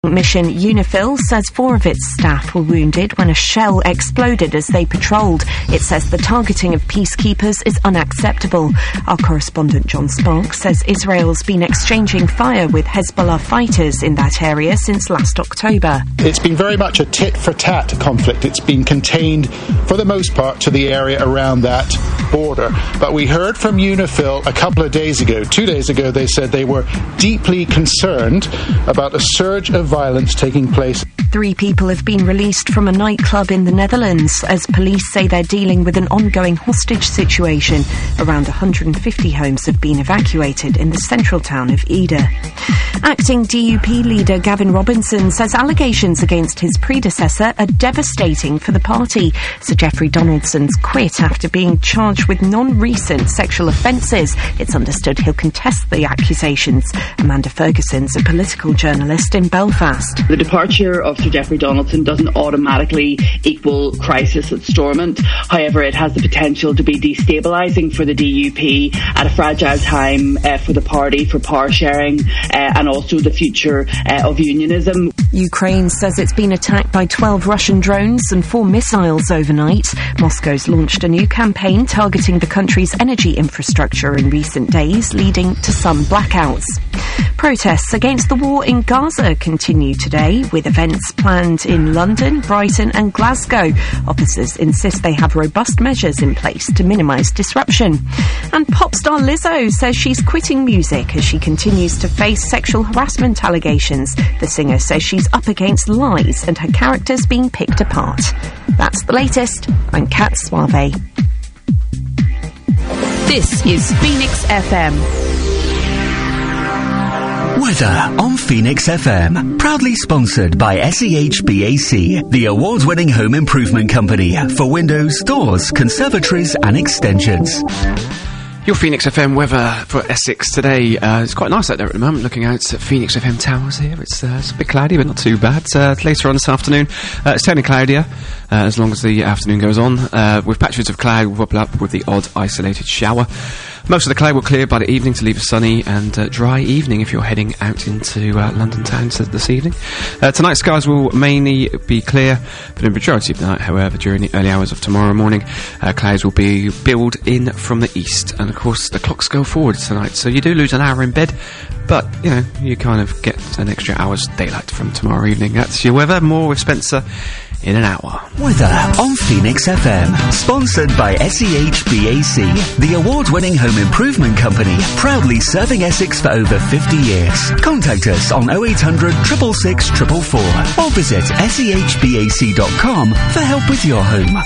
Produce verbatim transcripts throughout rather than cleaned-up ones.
Mission UNIFIL says four of its staff were wounded when a shell exploded as they patrolled. It says the targeting of peacekeepers is unacceptable. Our correspondent John Sparks says Israel's been exchanging fire with Hezbollah fighters in that area since last October. It's been very much a tit-for-tat conflict. It's been contained, for the most part, to the area around that border. But we heard from UNIFIL a couple of days ago, two days ago, they said they were deeply concerned about a surge of violence taking place. Three people have been released from a nightclub in the Netherlands as police say they're dealing with an ongoing hostage situation. Around one hundred fifty homes have been evacuated in the central town of Ede. Acting D U P leader Gavin Robinson says allegations against his predecessor are devastating for the party. Sir Geoffrey Donaldson's quit after being charged with non-recent sexual offences. It's understood he'll contest the accusations. Amanda Ferguson's a political journalist in Belfast. The departure of Sir Geoffrey Donaldson doesn't automatically equal crisis at Stormont. However, it has the potential to be destabilising for the D U P at a fragile time uh, for the party, for power sharing, uh, and also the future uh, of unionism. Ukraine says it's been attacked by twelve Russian drones and four missiles overnight. Moscow's launched a new campaign targeting the country's energy infrastructure in recent days, leading to some blackouts. Protests against the war in Gaza continue today, with events planned in London, Brighton and Glasgow. Officers insist they have robust measures in place to minimise disruption. And pop star Lizzo says she's quitting music as she continues to face sexual harassment allegations. The singer says she's up against lies and her characters being picked apart. That's the latest. I'm Kat Suave. This is Phoenix F M. Weather on Phoenix F M. Proudly sponsored by S E H B A C, the award-winning home improvement company for windows, doors, conservatories and extensions. Your Phoenix F M weather for Essex today. Uh, it's quite nice out there at the moment, looking out at Phoenix F M towers here. It's, uh, it's a bit cloudy, but not too bad. Uh, later on this afternoon, uh, it's turning cloudier, uh, as long as the afternoon goes on, uh, with patches of cloud wobble up with the odd isolated shower. Most of the cloud will clear by the evening to leave a sunny and uh, dry evening if you're heading out into uh, London town this evening. Uh, tonight skies will mainly be clear, but in the majority of the night, however, during the early hours of tomorrow morning, uh, clouds will be build in from the east. And of course, the clocks go forward tonight, so you do lose an hour in bed, but, you know, you kind of get an extra hour's daylight from tomorrow evening. That's your weather. More with Spencer in an hour. Weather on Phoenix F M, sponsored by S E H B A C, the award-winning home improvement company, proudly serving Essex for over fifty years. Contact us on oh eight hundred, six six six, four four four or visit S E H B A C dot com for help with your home.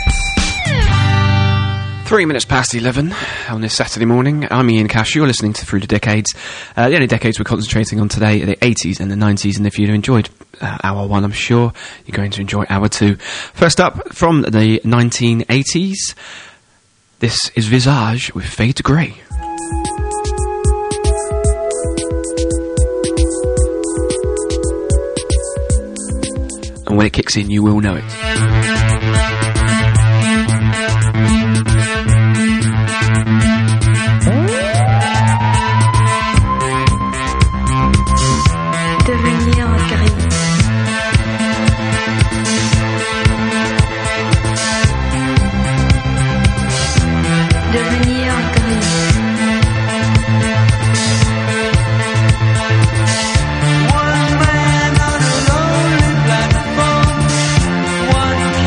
Three minutes past eleven on this Saturday morning. I'm Ian Cash. You're listening to Through the Decades. Uh, the only decades we're concentrating on today are the eighties and the nineties, and if you enjoyed uh, hour one, I'm sure you're going to enjoy hour two. First up, from the nineteen eighties, this is Visage with Fade to Grey. And when it kicks in, you will know it. One man on a lonely platform, one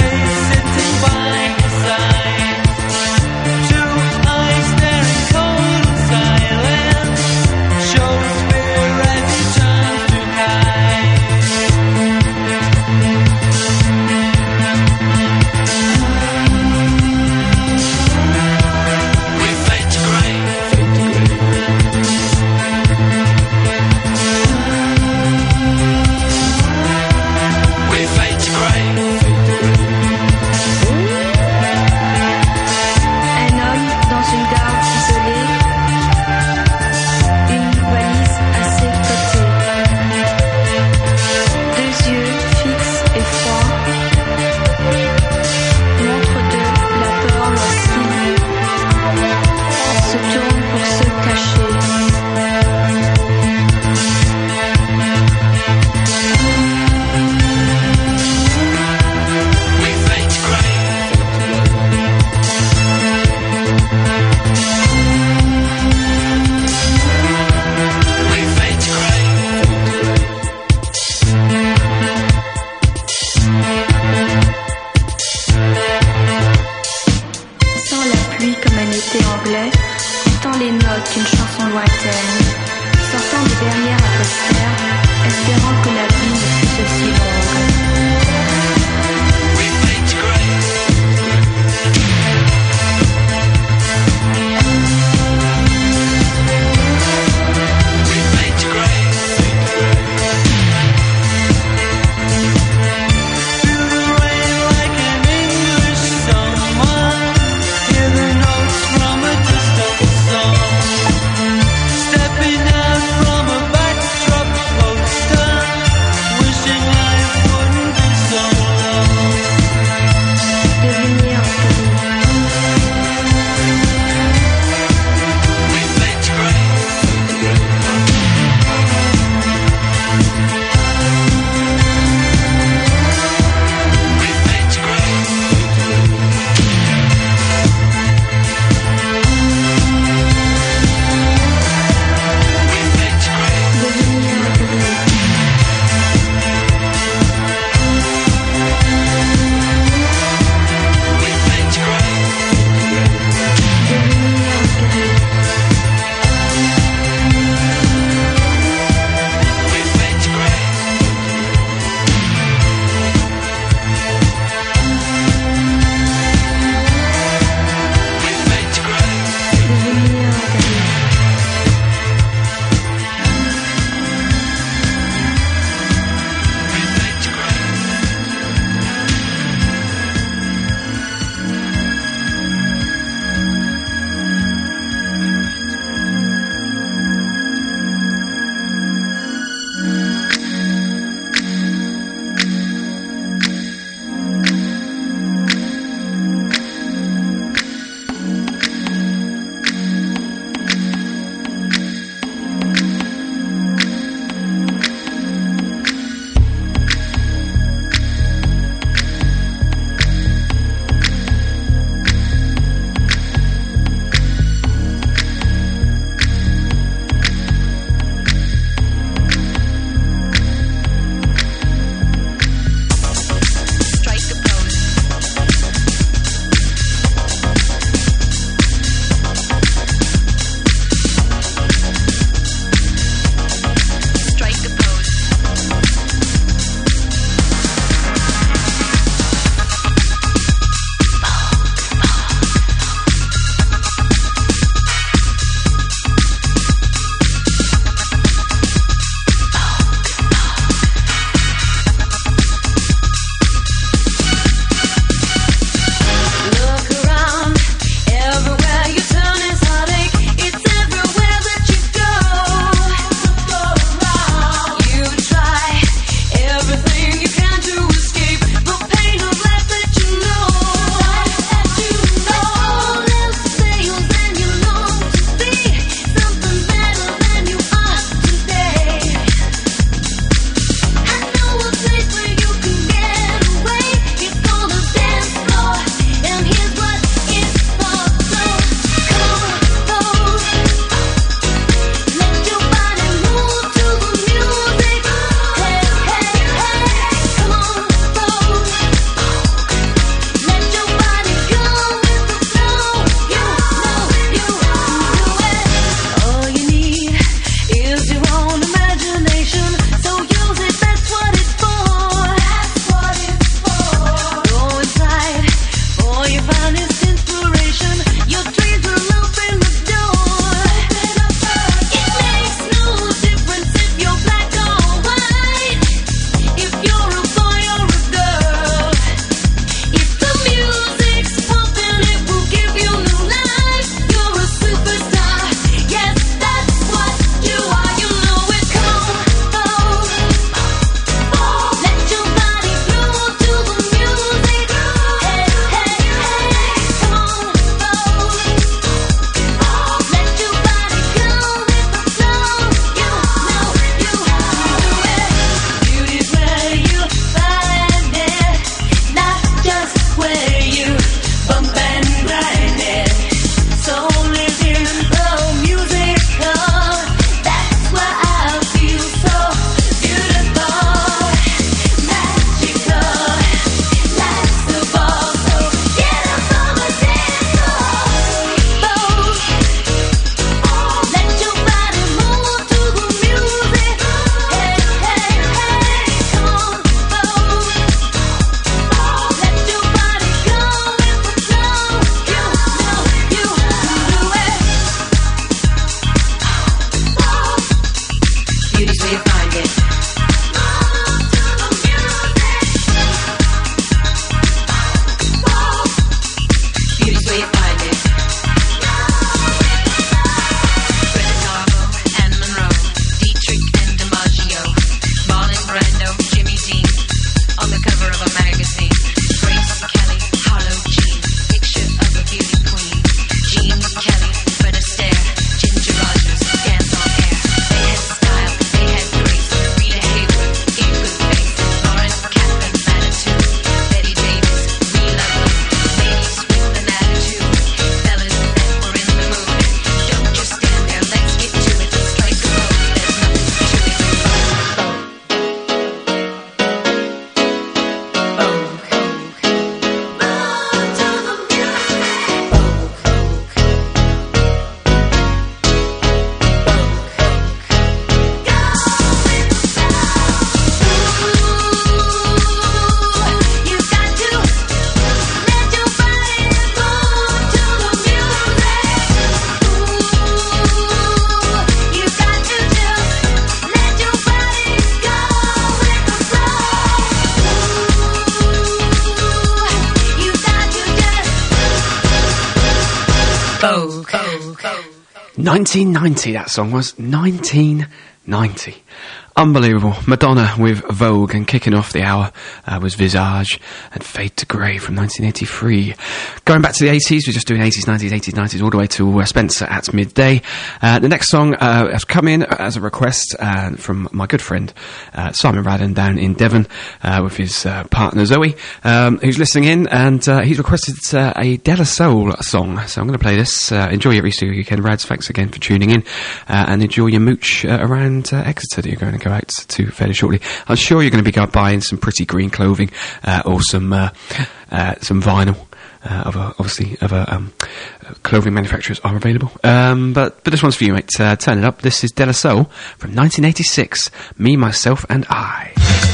nineteen ninety, that song was. nineteen ninety. Unbelievable. Madonna with Vogue, and kicking off the hour uh, was Visage and Fade to Grey from nineteen eighty-three. Going back to the eighties, we're just doing eighties, nineties, eighties, nineties, all the way to uh, Spencer at midday. Uh, the next song uh, has come in as a request uh, from my good friend uh, Simon Radden down in Devon uh, with his uh, partner Zoe, um, who's listening in, and uh, he's requested uh, a De La Soul song. So I'm going to play this. Uh, enjoy your Easter weekend, Rads. Thanks again for tuning in, uh, and enjoy your mooch uh, around uh, Exeter that you're going to go out to fairly shortly. I'm sure you're going to be buying some pretty green clothing uh, or some uh, uh, some vinyl. Uh, other, obviously, other um, clothing manufacturers are available. Um, but but this one's for you, mate. Uh, turn it up. This is De La Soul from nineteen eighty-six. Me, Myself, and I.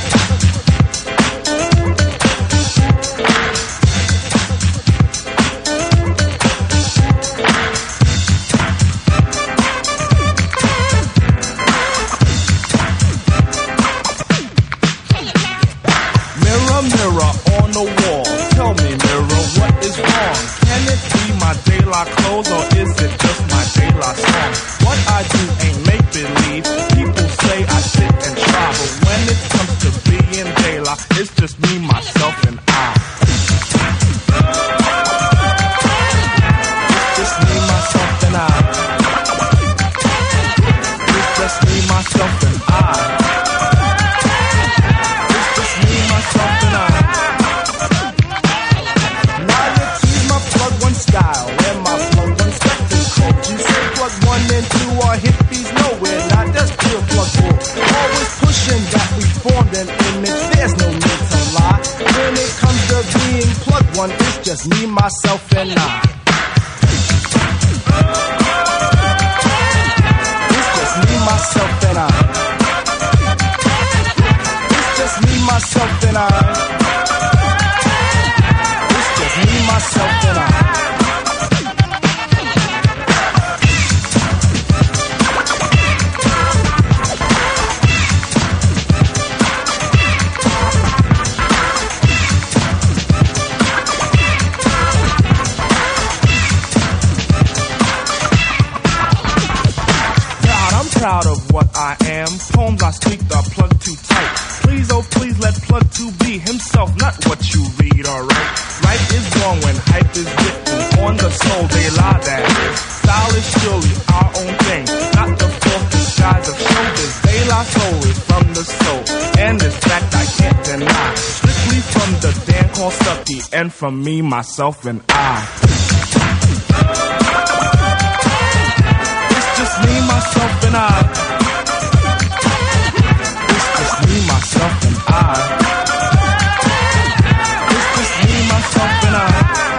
Clothes, or is it just my De La song? What I do ain't make believe. People say I sit and try, but when it comes to being De La, it's just me, myself, and I. It's just me, myself, and I. It's just me, myself, and I. It's just me, myself, and I. Now you tease my plug one style. And two are hippies nowhere, not that's pure plug bull. Always pushing that we formed an image, there's no need to lie. When it comes to being plug one, it's just me, myself, and I. It's just me, myself, and I. It's just me, myself, and I. It's just me, myself, and I. Proud of what I am. Poems I speak are plugged too tight. Please, oh please, let plug two be himself, not what you read, alright? Right is wrong when hype is written on the soul, they lie that is. Style is surely our own thing, not the false disguise of showbiz. De La Soul is from the soul, and this fact I can't deny. Strictly from the Dan called Stucky, and from me, myself, and I. Just me, myself, and I. It's just me, myself, and I. It's just me, myself, and I.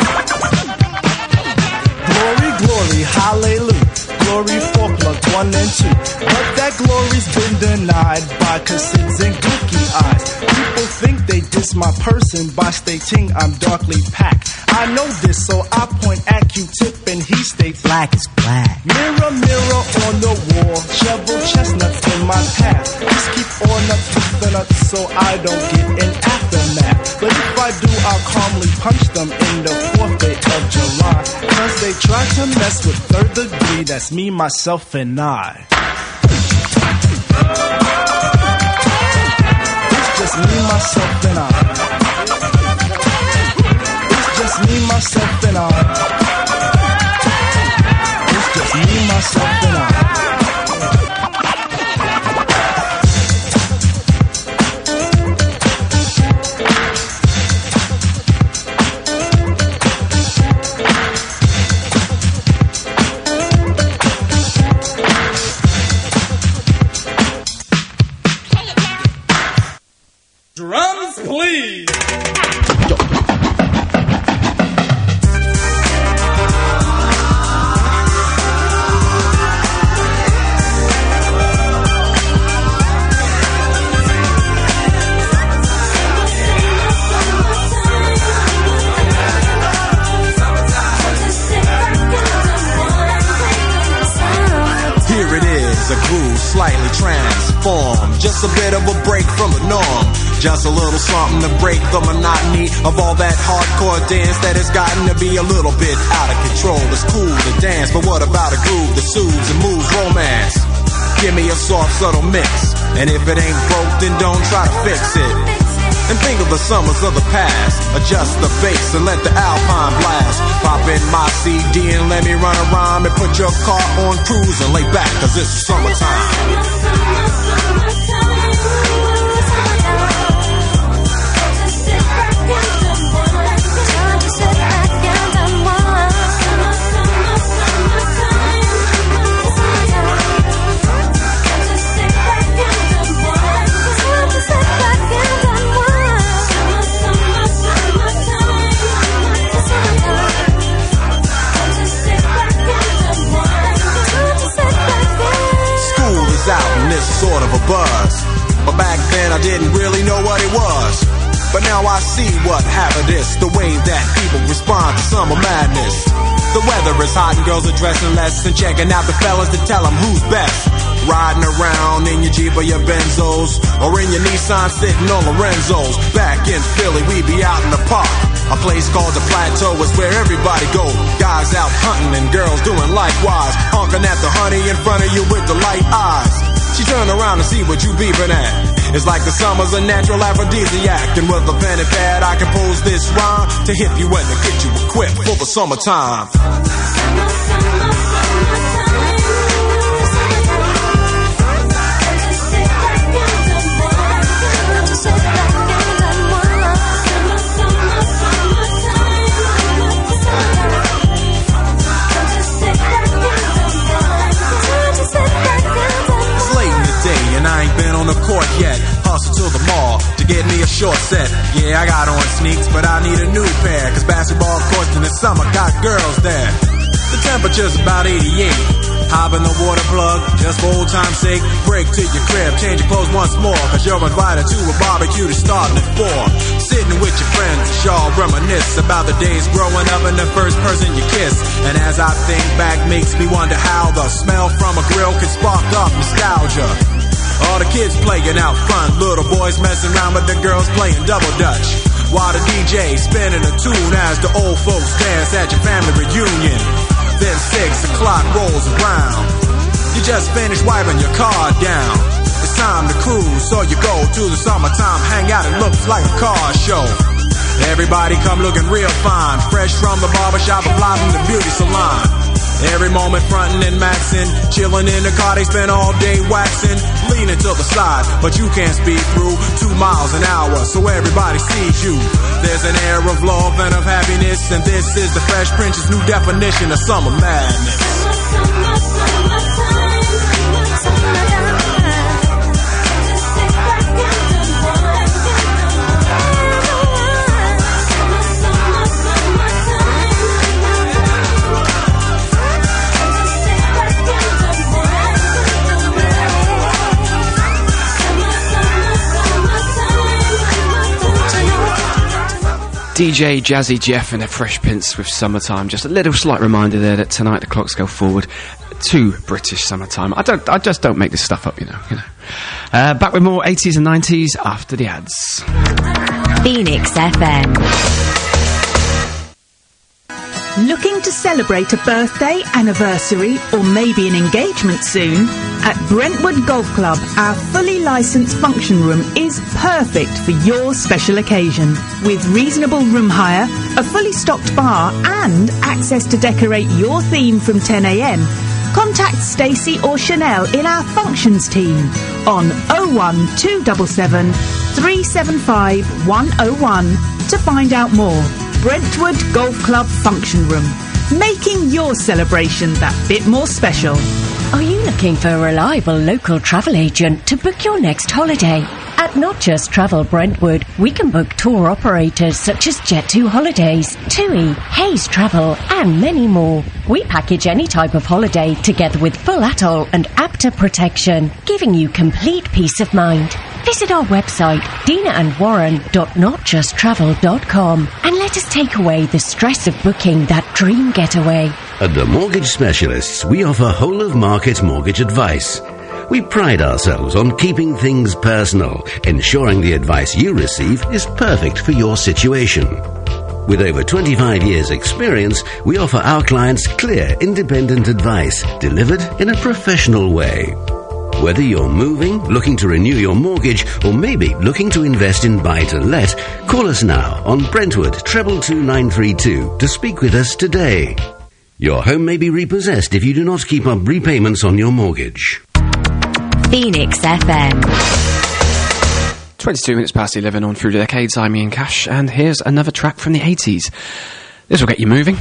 Glory, glory, hallelujah. Glory for plug one and two. But that glory's been denied by cassids and gooky eyes. People think they diss my person by stating I'm darkly packed. I know this, so I point at Q-Tip and he states black is black. Mirror, mirror on the wall, shovel chestnuts in my path. Just keep on up with the nuts so I don't get an aftermath. But if I do, I'll calmly punch them in the fourth day of July. Cause they try to mess with third degree, that's me, myself, and I. It's just me, myself, and I. It's me, myself, and I. It's just me, myself, and I. Drums, please. A groove slightly transformed, just a bit of a break from the norm. Just a little something to break the monotony of all that hardcore dance that has gotten to be a little bit out of control. It's cool to dance, but what about a groove that soothes and moves romance? Give me a soft, subtle mix, and if it ain't broke, then don't try to fix it. And think of the summers of the past. Adjust the bass and let the Alpine blast. Pop in my C D and let me run a rhyme, and put your car on cruise and lay back, cause it's summertime. Sort of a buzz, but back then I didn't really know what it was. But now I see what happened is the way that people respond to summer madness. The weather is hot and girls are dressing less and checking out the fellas to tell them who's best. Riding around in your Jeep or your Benzos, or in your Nissan sitting on Lorenzo's. Back in Philly, we be out in the park. A place called the Plateau is where everybody go. Guys out hunting and girls doing likewise. Honking at the honey in front of you with the light eyes. She turn around and see what you beeping at. It's like the summer's a natural aphrodisiac. And with a pen and pad I compose this rhyme to hip you and to get you equipped for the summertime. Summer, summer, summertime. I ain't been on the court yet. Hustle to the mall to get me a short set. Yeah, I got on sneaks, but I need a new pair, cause basketball courts in the summer got girls there. The temperature's about eighty-eight. Hop in the water plug, just for old time's sake. Break to your crib, change your clothes once more, cause you're invited to a barbecue that's starting at four. Sitting with your friends, y'all reminisce about the days growing up and the first person you kiss. And as I think back, makes me wonder how the smell from a grill can spark up nostalgia. All the kids playing out front, little boys messing around with the girls playing double dutch. While the D J spinning a tune as the old folks dance at your family reunion. Then six o'clock rolls around. You just finished wiping your car down. It's time to cruise, so you go to the summertime hangout. It looks like a car show. Everybody come looking real fine, fresh from the barbershop or fly from the beauty salon. Every moment frontin' and maxin', chillin' in the car, they spend all day waxin', leaning to the side, but you can't speed through two miles an hour, so everybody sees you. There's an air of love and of happiness, and this is the Fresh Prince's new definition of summer madness. Summer, summer, summertime, summertime. D J Jazzy Jeff and the Fresh Prince with Summertime. Just a little slight reminder there that tonight the clocks go forward to British summertime. I don't, I just don't make this stuff up, you know. You know. Uh, back with more eighties and nineties after the ads. Phoenix F M. Looking to celebrate a birthday, anniversary, or maybe an engagement soon? At Brentwood Golf Club, our fully licensed function room is perfect for your special occasion. With reasonable room hire, a fully stocked bar, and access to decorate your theme from ten a m, contact Stacey or Chanel in our functions team on oh one two seven seven, three seven five, one oh one to find out more. Brentwood Golf Club Function Room, making your celebration that bit more special. Are you looking for a reliable local travel agent to book your next holiday? At Not Just Travel Brentwood, we can book tour operators such as Jet two Holidays, TUI, Hayes Travel, and many more. We package any type of holiday together with full atoll and APTA protection, giving you complete peace of mind. Visit our website, dina and warren dot not just travel dot com, and let us take away the stress of booking that dream getaway. At the Mortgage Specialists, we offer whole-of-market mortgage advice. We pride ourselves on keeping things personal, ensuring the advice you receive is perfect for your situation. With over twenty-five years' experience, we offer our clients clear, independent advice delivered in a professional way. Whether you're moving, looking to renew your mortgage, or maybe looking to invest in buy-to-let, call us now on Brentwood treble two nine three two to speak with us today. Your home may be repossessed if you do not keep up repayments on your mortgage. Phoenix F M. twenty-two minutes past eleven on Through the Decades. I'm Ian Cash, and here's another track from the eighties. This will get you moving.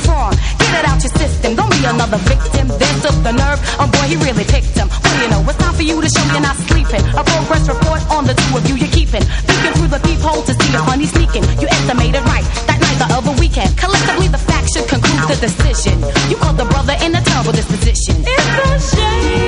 Another victim, then took the nerve. Oh boy, he really picked him. What do you know? It's time for for you to show you're not sleeping. A progress report on the two of you you're keeping. Peeking through the peephole to see if honey's sneaking. You estimated right that night the other weekend. Collectively the facts should conclude the decision. You called the brother in a terrible disposition. It's a shame.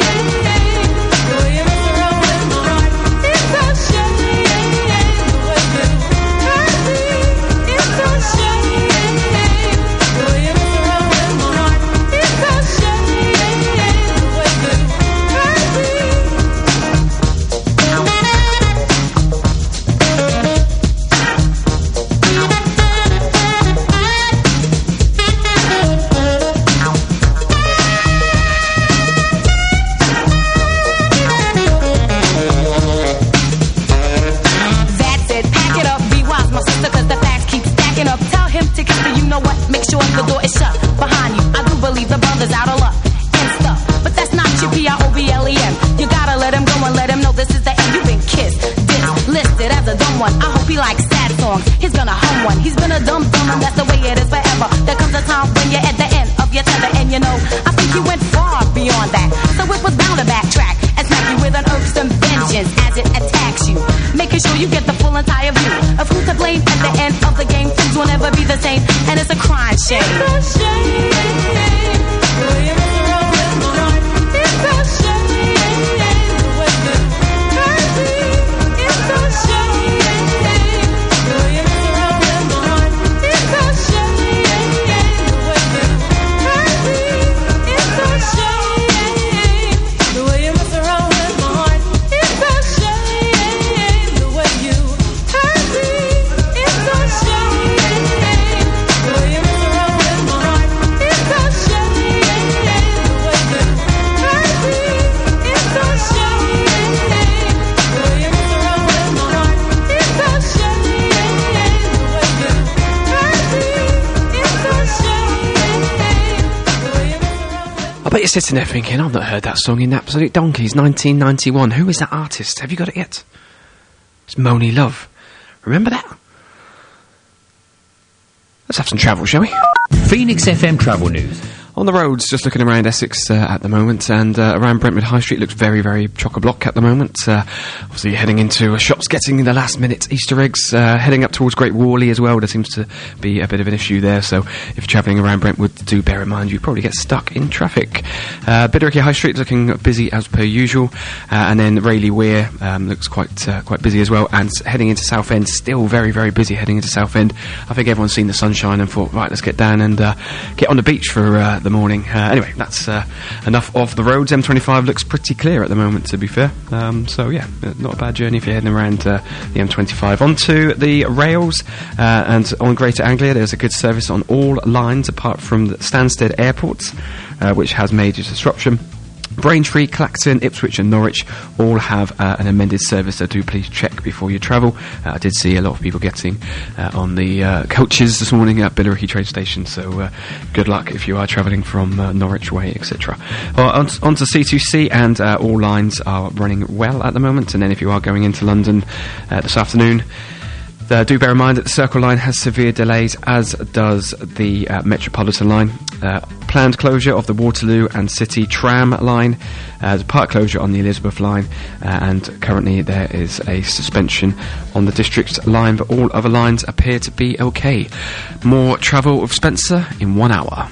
The door is shut behind you. I do believe the brother's out of luck and stuff, but that's not your P R O B L E M. You gotta let him go and let him know this is the end. You've been kissed, dissed, listed as a dumb one. I hope he likes sad songs. He's gonna hum one. He's been a dumb dumb and that's the way it is forever. There comes a time when you're at the end of your tether, and you know I think you went far beyond that. So it was bound to backtrack and smack you with an irksome vengeance as it attacks you, making sure you get the full entire view of who's to blame at the end of the game. Things will never be the same, and it's a crying shame. It's a shame. Will you mess around with my heart? It's a shame. The way you hurt me. It's a shame. Will you mess around with my heart? It's a shame. The way you hurt me. It's a shame. The way you mess around with my heart. It's a shame. The way you hurt me. It's a shame. The way you mess around with my heart. It's a shame. The way you hurt me. It's a shame. The way you mess around with my heart. It's a shame. The way you hurt me. It's a shame. The way you mess around with I bet you're sitting there thinking, I've not heard that song in Absolute Donkeys, nineteen ninety-one. Who is that artist? Have you got it yet? It's Moni Love. Remember that? Let's have some travel, shall we? Phoenix F M travel news. On the roads, just looking around Essex uh, at the moment, and uh, around Brentwood High Street looks very, very chock-a-block at the moment. Uh, obviously heading into uh, shops, getting the last-minute Easter eggs, uh, heading up towards Great Whalley as well. There seems to be a bit of an issue there, so if you're travelling around Brentwood, do bear in mind you probably get stuck in traffic. Uh, Biddericke High Street looking busy as per usual, uh, and then Rayleigh Weir um, looks quite uh, quite busy as well, and heading into Southend, still very, very busy heading into Southend. I think everyone's seen the sunshine and thought, right, let's get down and uh, get on the beach for uh, the morning. Uh, anyway, that's uh, enough of the roads. M twenty-five looks pretty clear at the moment, to be fair. Um, so, yeah, not a bad journey if you're heading around uh, the M twenty-five. Onto the rails, uh, and on Greater Anglia, there's a good service on all lines apart from the Stansted Airport, uh, which has major disruption. Braintree, Clacton, Ipswich and Norwich all have uh, an amended service, so do please check before you travel. Uh, I did see a lot of people getting uh, on the uh, coaches this morning at Biddericke train station, so uh, good luck if you are travelling from uh, Norwich way, et cetera. Well, on, on to C two C, and uh, all lines are running well at the moment, and then if you are going into London uh, this afternoon, Uh, do bear in mind that the Circle line has severe delays, as does the uh, Metropolitan line. Uh, planned closure of the Waterloo and City tram line, uh, the part closure on the Elizabeth line, uh, and currently there is a suspension on the District line, but all other lines appear to be okay. More travel with Spencer in one hour.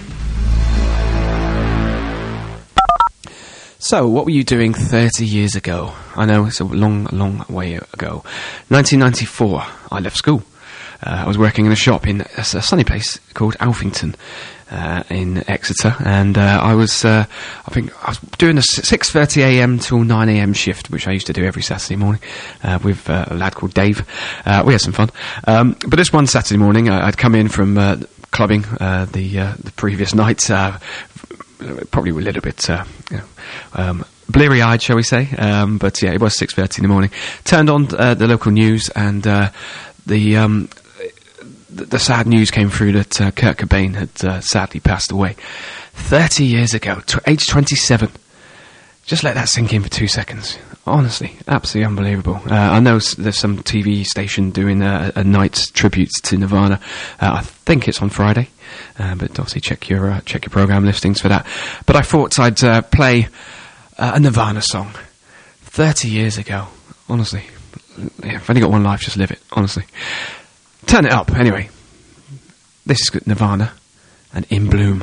So, what were you doing thirty years ago? I know, it's a long, long way ago. nineteen ninety-four, I left school. Uh, I was working in a shop in a, a sunny place called Alphington, uh, in Exeter, and uh, I was, uh, I think, I was doing a six thirty a m till nine a m shift, which I used to do every Saturday morning, uh, with uh, a lad called Dave. Uh, we had some fun. Um, but this one Saturday morning, I, I'd come in from uh, clubbing uh, the, uh, the previous night, uh, probably a little bit, uh, you know, um, bleary-eyed, shall we say, um, but yeah, it was six thirty in the morning. Turned on uh, the local news, and uh, the, um, the the sad news came through that uh, Kurt Cobain had uh, sadly passed away thirty years ago, to age twenty-seven. Just let that sink in for two seconds. Honestly, absolutely unbelievable. Uh, I know s- there's some T V station doing a, a night's tribute to Nirvana. Uh, I think it's on Friday, uh, but obviously check your uh, check your program listings for that. But I thought I'd uh, play uh, a Nirvana song thirty years ago. Honestly. Yeah, I've only got one life, just live it. Honestly. Turn it up, anyway. This is Nirvana and In Bloom.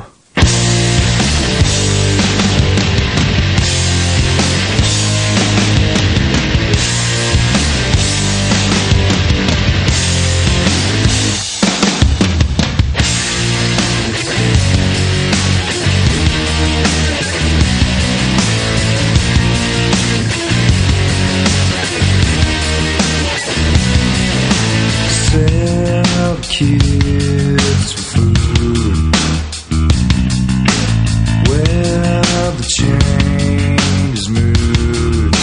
Kids for food. Well, the change is moods.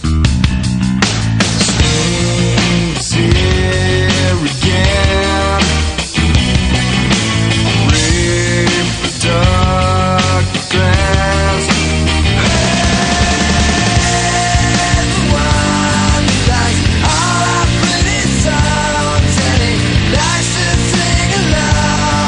Snakes here again. Rape the dark grass. Everyone likes all our pretty songs, and he likes to sing along.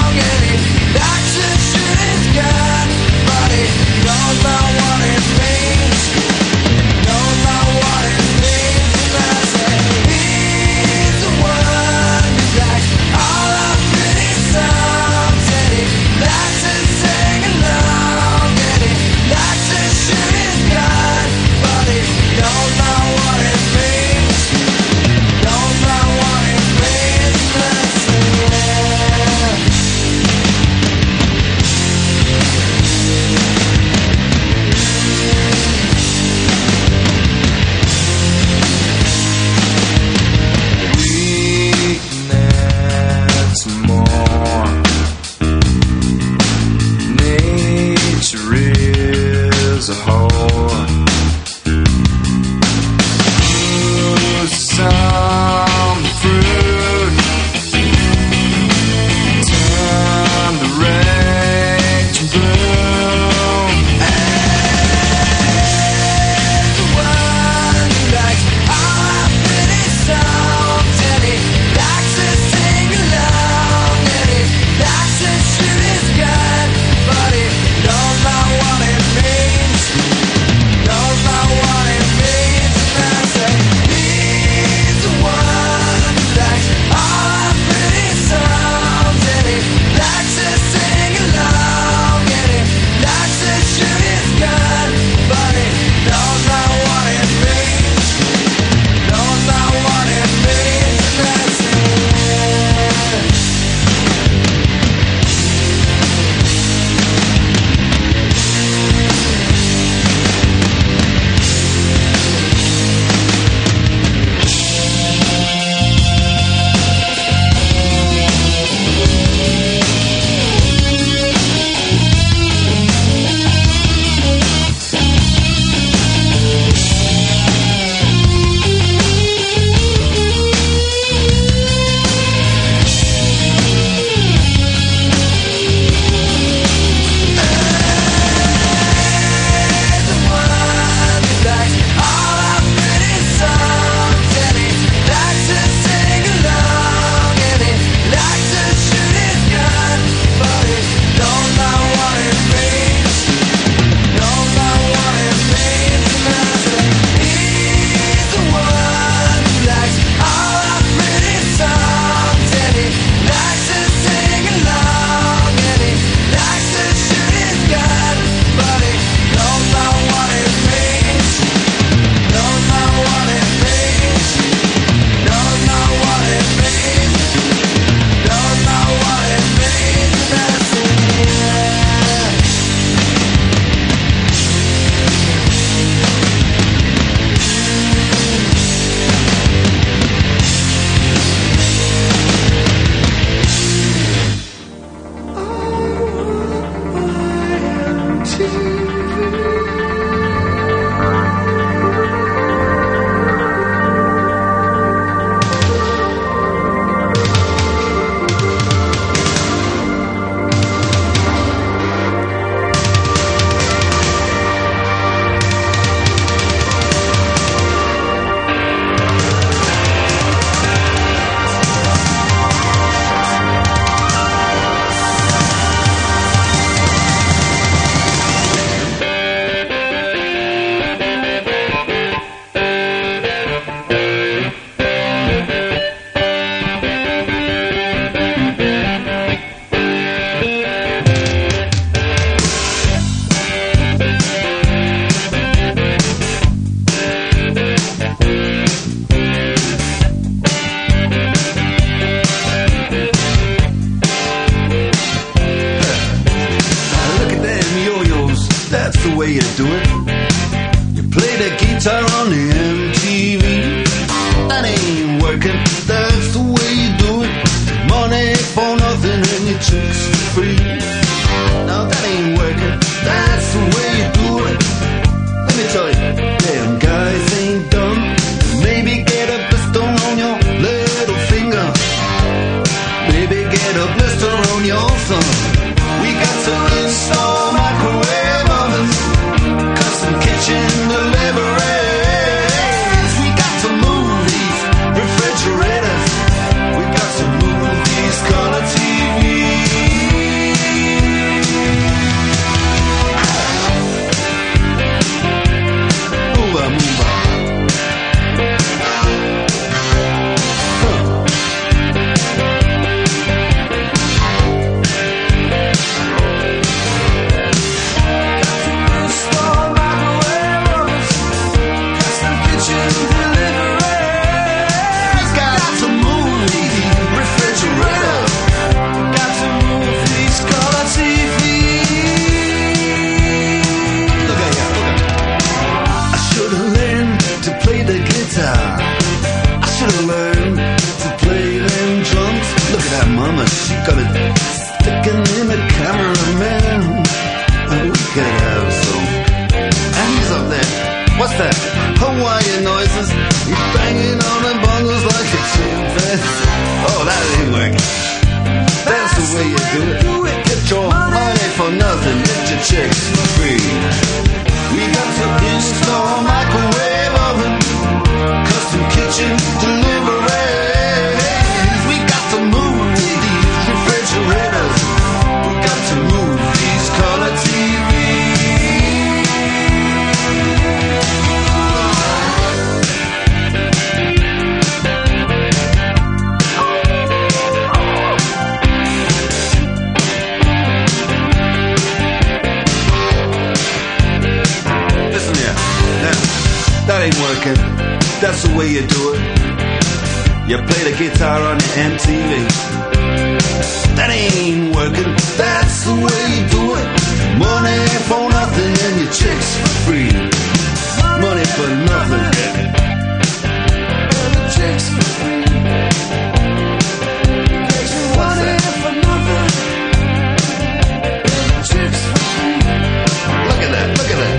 your chicks for free. Now that ain't working, that's the way you do it. Let me tell you, damn guys ain't dumb. Maybe get a blister on your little finger. Maybe get a blister on your thumb. We got to install microwave ovens, custom kitchen deliveries. We got to move these refrigerators. We got to move these color T Vs. Move on, move on. She got it sticking in the cameraman. And we could have some. And he's up there. What's that? Hawaiian noises. He's banging on the bongos like a chimpanzee. Oh, that ain't working. That's the way you do it. Get your money for nothing. Get your chicks for free. We got to install microwave oven, custom kitchen delivery. We got to move refrigerators. We got to move these color T Listen here, now, that ain't working. That's the way you do it. You play the guitar on the M T V. That ain't working, that's the way you do it. Money for nothing and your chicks for free. Money for nothing and your chicks for free. Money for nothing and your chicks for free. Look at that, look at that.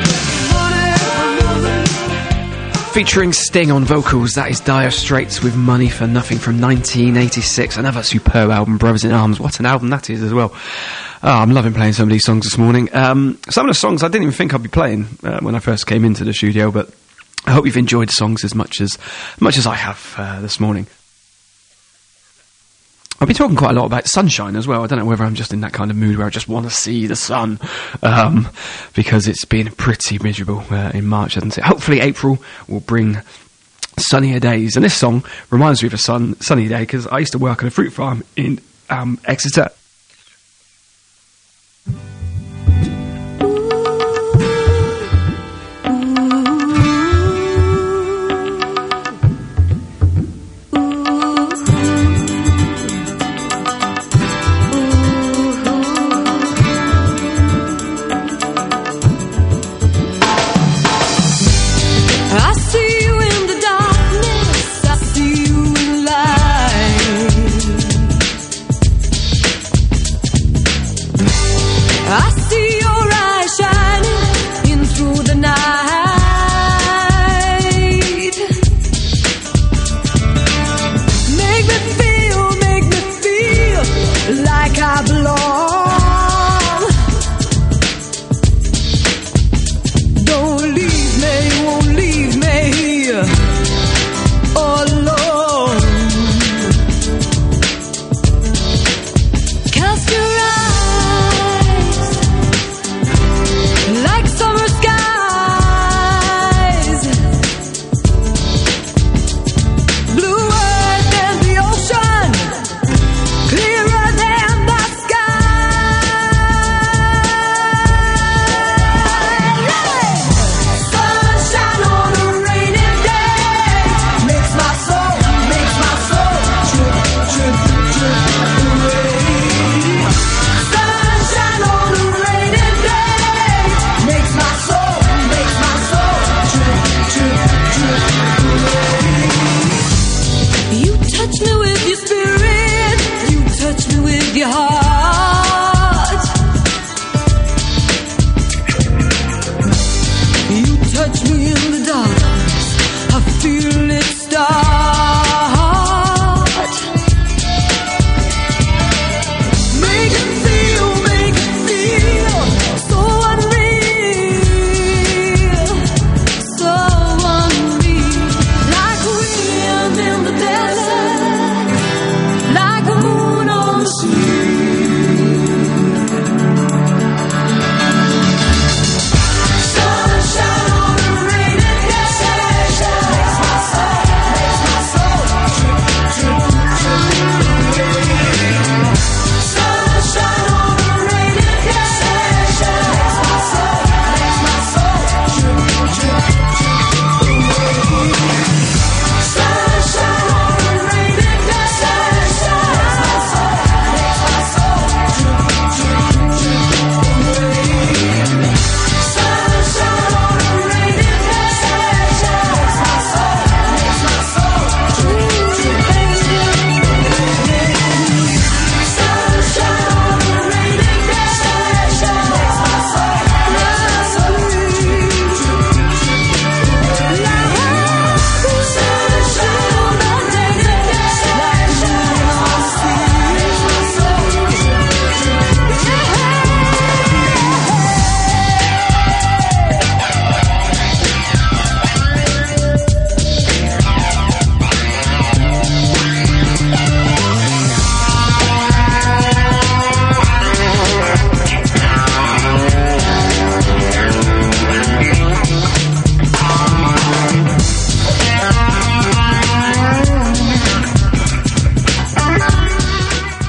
Featuring Sting on vocals, that is Dire Straits with Money for Nothing from nineteen eighty-six. Another superb album, Brothers in Arms. What an album that is as well. Oh, I'm loving playing some of these songs this morning. Um, some of the songs I didn't even think I'd be playing uh, when I first came into the studio, but I hope you've enjoyed the songs as much as much as I have uh, this morning. I've been talking quite a lot about sunshine as well. I don't know whether I'm just in that kind of mood where I just want to see the sun, um, because it's been pretty miserable uh, in March, hasn't it? Hopefully April will bring sunnier days. And this song reminds me of a sun, sunny day, because I used to work on a fruit farm in um, Exeter.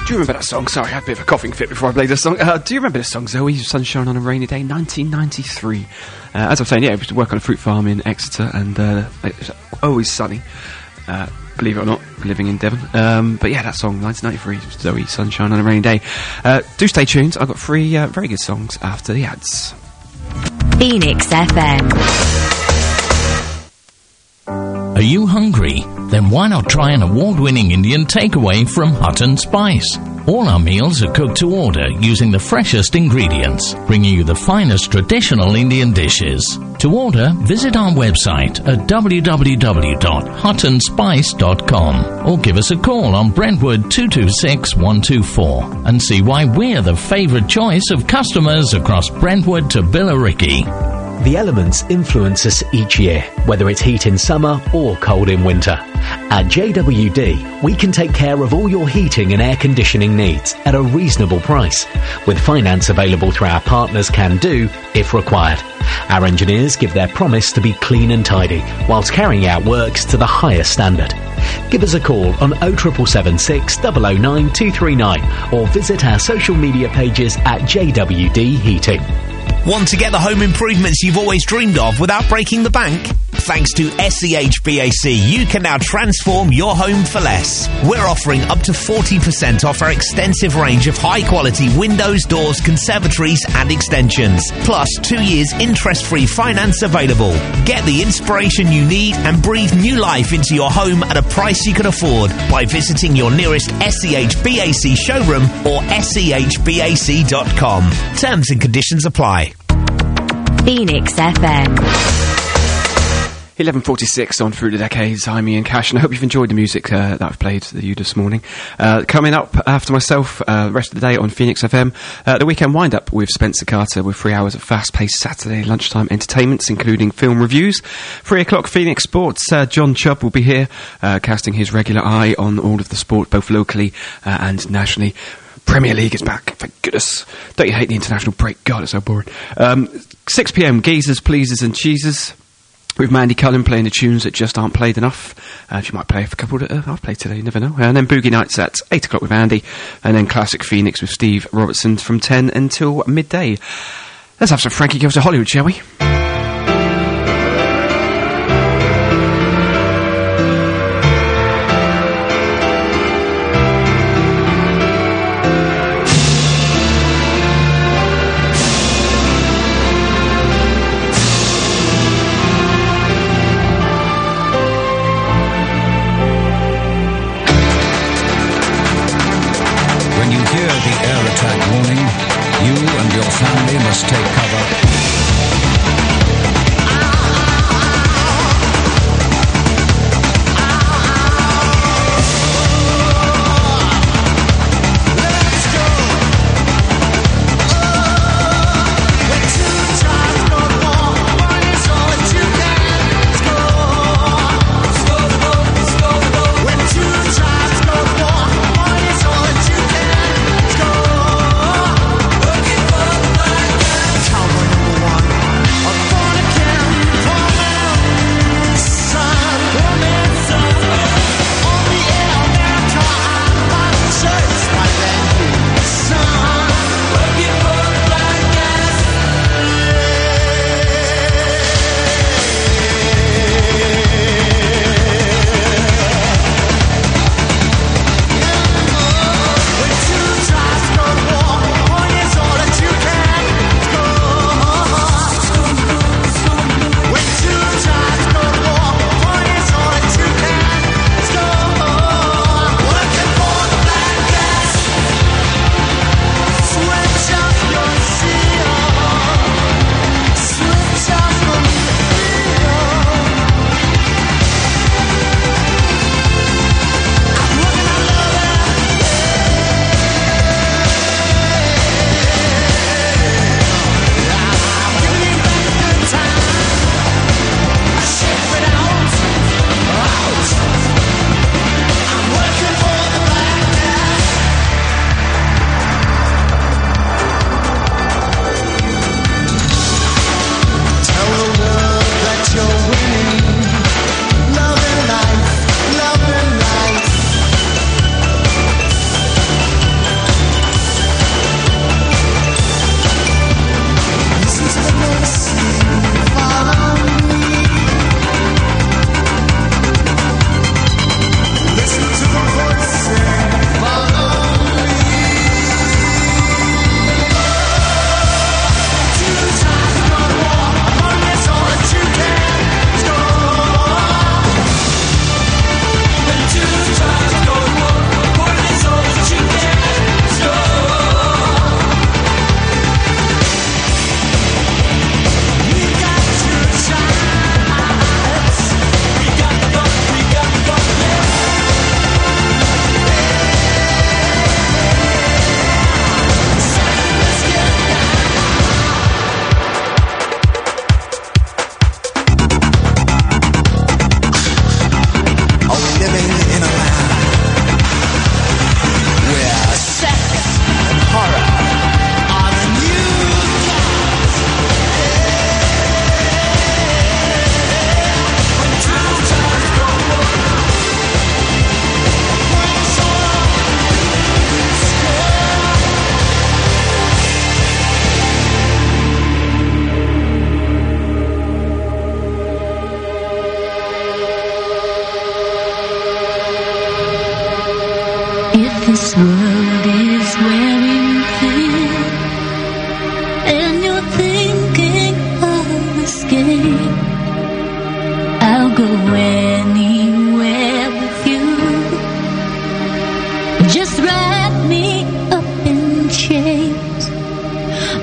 Do you remember that song? Sorry, I had a bit of a coughing fit before I played this song. Uh, do you remember the song, Zoe, Sunshine on a Rainy Day, nineteen ninety-three? Uh, as I was saying, yeah, I used to work on a fruit farm in Exeter, and uh, it's always sunny. Uh, believe it or not, living in Devon. Um, but yeah, that song, nineteen ninety-three, Zoe, Sunshine on a Rainy Day. Uh, do stay tuned. I've got three uh, very good songs after the ads. Phoenix F M. Are you hungry? Then why not try an award-winning Indian takeaway from Hut and Spice? All our meals are cooked to order using the freshest ingredients, bringing you the finest traditional Indian dishes. To order, visit our website at w w w dot hut and spice dot com or give us a call on Brentwood two two six one two four and see why we're the favourite choice of customers across Brentwood to Billericay. The elements influence us each year, whether it's heat in summer or cold in winter. At J W D, we can take care of all your heating and air conditioning needs at a reasonable price, with finance available through our partners Can Do if required. Our engineers give their promise to be clean and tidy, whilst carrying out works to the highest standard. Give us a call on oh seven seven six, oh oh nine, two three nine or visit our social media pages at J W D Heating. Want to get the home improvements you've always dreamed of without breaking the bank? Thanks to S E H B A C, you can now transform your home for less. We're offering up to forty percent off our extensive range of high-quality windows, doors, conservatories and extensions. Plus, two years interest-free finance available. Get the inspiration you need and breathe new life into your home at a price you can afford by visiting your nearest S E H B A C showroom or S E H B A C dot com. Terms and conditions apply. Phoenix F M. eleven forty-six on Through the Decades. I'm Ian Cash, and I hope you've enjoyed the music uh, that I've played for you this morning. Uh, coming up after myself, uh, the rest of the day on Phoenix F M, uh, the weekend wind-up with Spencer Carter with three hours of fast-paced Saturday lunchtime entertainments, including film reviews. Three o'clock, Phoenix Sports. Uh, John Chubb will be here, uh, casting his regular eye on all of the sport, both locally uh, and nationally. Premier League is back, thank goodness. Don't you hate the international break? God, it's so boring. Um, six p.m, Geezers, Pleasers and Cheesers, with Mandy Cullen playing the tunes that just aren't played enough. Uh, she might play a couple that uh, I've played today, you never know. And then Boogie Nights at eight o'clock with Andy, and then Classic Phoenix with Steve Robertson from ten until midday. Let's have some Frankie Goes to Hollywood, shall we? Family must take cover.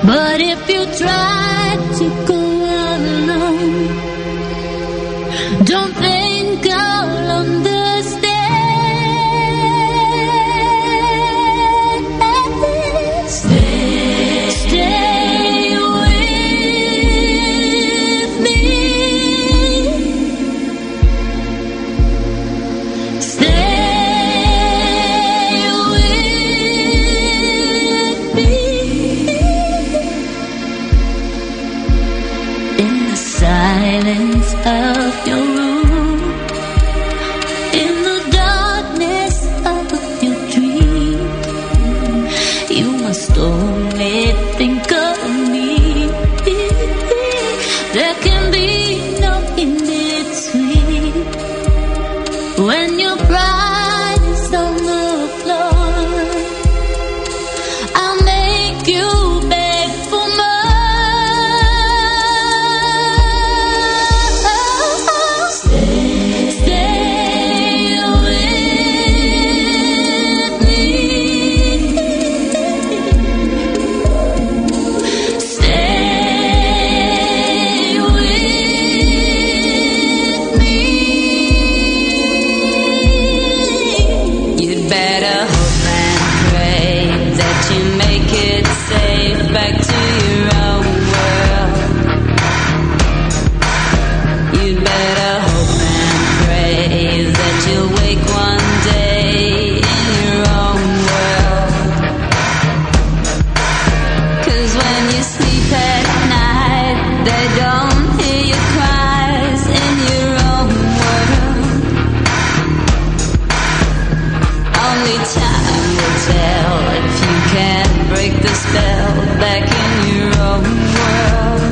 But if you try to go alone, don't think I'll understand. Stay, stay with me. Stay with me. In the silence of your room, in the darkness of your dream, you must only think of me. There can be no in between. When your pride is on the floor, I'll make you beg for more. Stay, stay with me. Stay with me. You'd better hope and pray that you make it safe back to your own world. You'd better hope and pray that you'll wake one day in your own world. 'Cause when you sleep at night, they don't hear your cries in your own world. Only time will tell if you can break the spell back in your own world.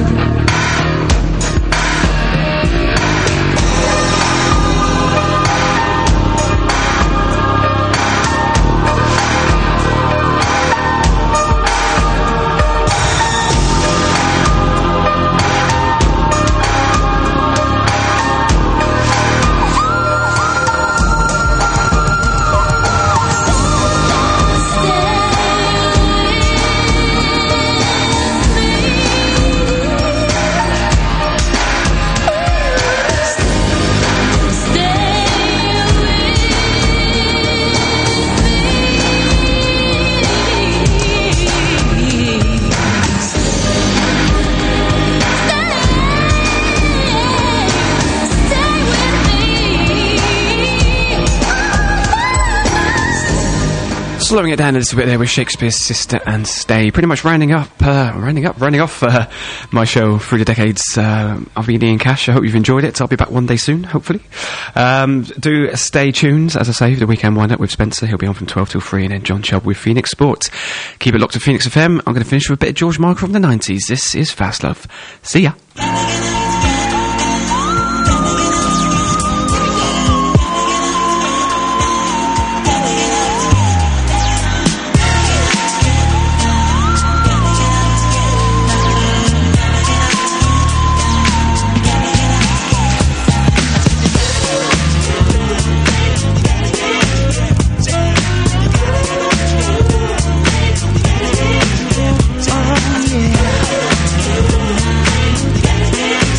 Slowing it down a little bit there with Shakespeare's Sister and Stay. Pretty much rounding up, uh, rounding up, rounding off uh, my show through the decades. Uh, I've been Ian Cash. I hope you've enjoyed it. I'll be back one day soon, hopefully. Um, do stay tuned, as I say, for the weekend wind-up with Spencer. He'll be on from twelve till three, and then John Chubb with Phoenix Sports. Keep it locked to Phoenix F M. I'm going to finish with a bit of George Michael from the nineties. This is Fast Love. See ya. Oh, yeah.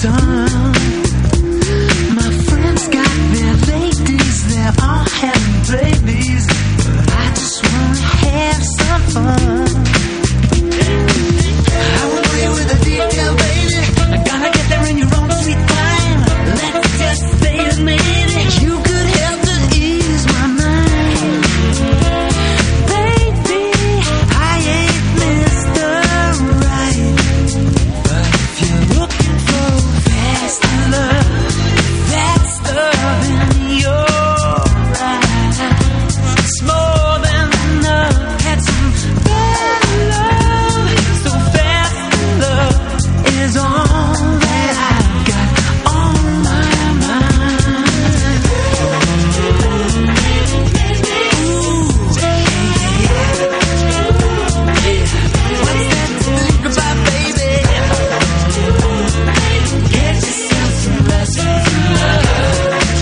sun. My friends got their ladies, they're all having babies, but I just wanna have some fun. I will play with the detail, baby. I'm gonna get there in your own sweet time. Let's just say that maybe you could help to ease my mind. Baby, I ain't Mister Right, but if you're looking for fast love, that's love in your eyes. It's more than enough. Had some bad love, so fast love is all that I've got on my mind. Ooh, yeah, yeah. What's that to think about, baby? Get yourself some lessons in love.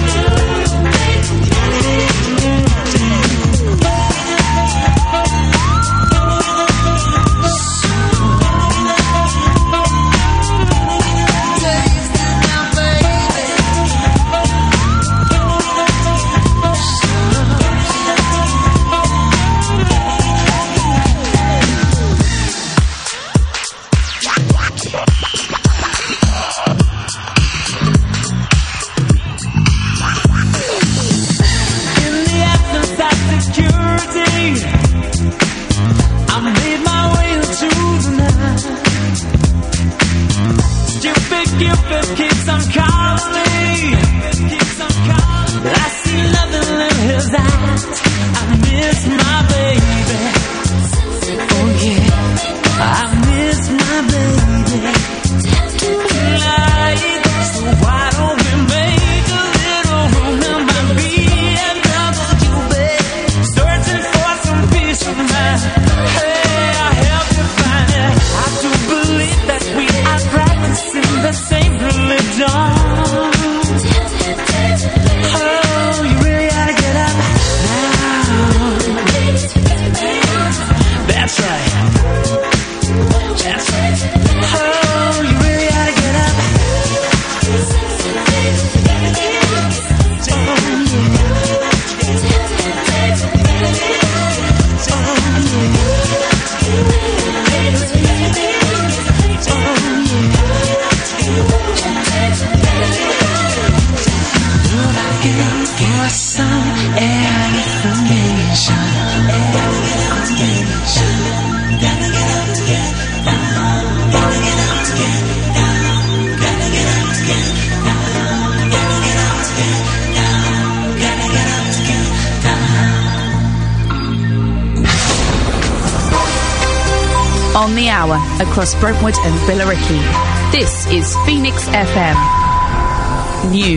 In the absence of security, I made my way into the night. Stupid Cupid keeps on calling me. I see nothing in his eyes. I miss my baby. Oh yeah, I miss my baby. Tonight, so why don't we make a little room in my B M W, babe? Searching for some peace of mind. Hey, I help you find it. I do believe that we are practicing the same religion. Oh, you really gotta get up now. That's right. That's right. Oh, you really gotta get up. Give us some information. Information. Gotta get up to get down. Gotta get up to get down. Gotta get up to get down. Gotta get up to get down. Gotta get up to get down. On the hour, across Brentwood and Billericay. This is Phoenix F M. News.